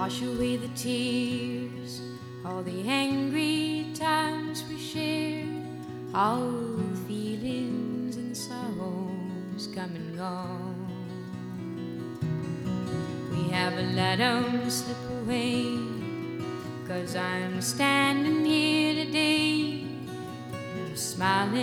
wash away the tears, all the angry times we shared, all the feelings and sorrows come and gone. We haven't let them slip away, 'cause I'm standing here today, smiling